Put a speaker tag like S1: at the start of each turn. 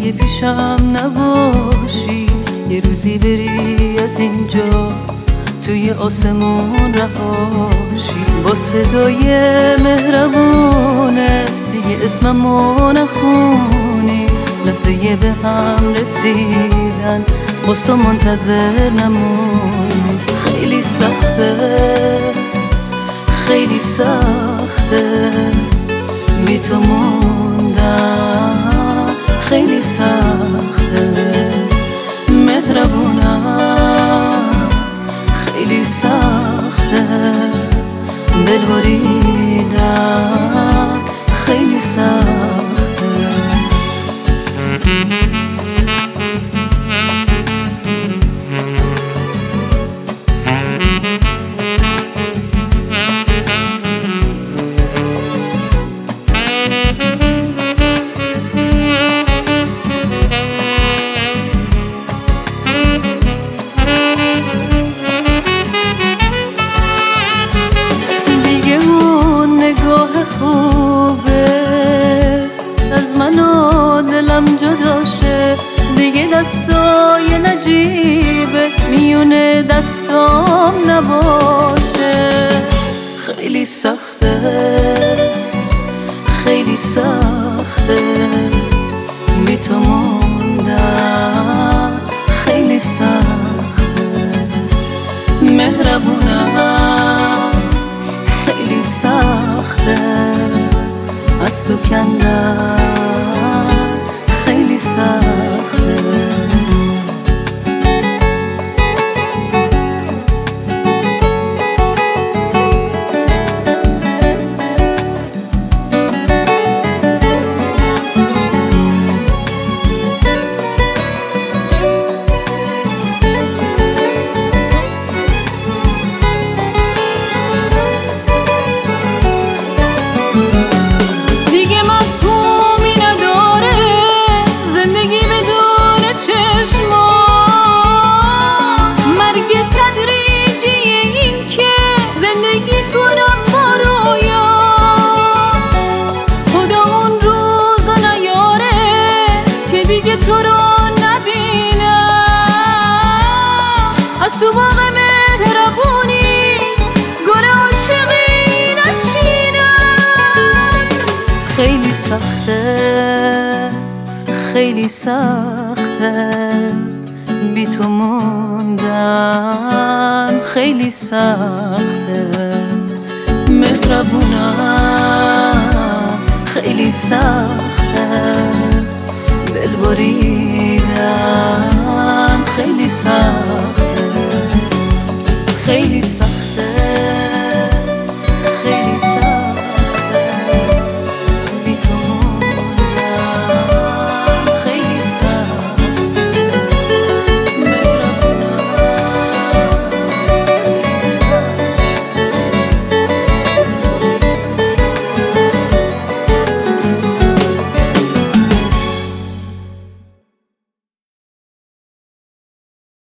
S1: دیگه پیشم نباشی، یه روزی بری از اینجا توی آسمون رهاشی، با صدای مهربونت دیگه اسممو نخونی، لحظه به هم رسیدن باز تو منتظر نمونی. خیلی سخته، خیلی سخته بی تو موندن، خیلی سخته مهربونم، خیلی سخته دل بریدن، خیلی سخته. از من و دلم جدا شه، دیگه دستای نجیبت میونه دستام نباشه. خیلی سخته، خیلی سخته بی تو موندن، خیلی سخته مهربونم، خیلی سخته از تو کندن، خیلی سخته. تو رو نبینم از تو باغ مهربونی گل عاشقی نچینم. خیلی سخته، خیلی سخته بی تو موندن، خیلی سخته مهربونم، خیلی سخته دل بریدم، خیلی سخته، خیلی سخته.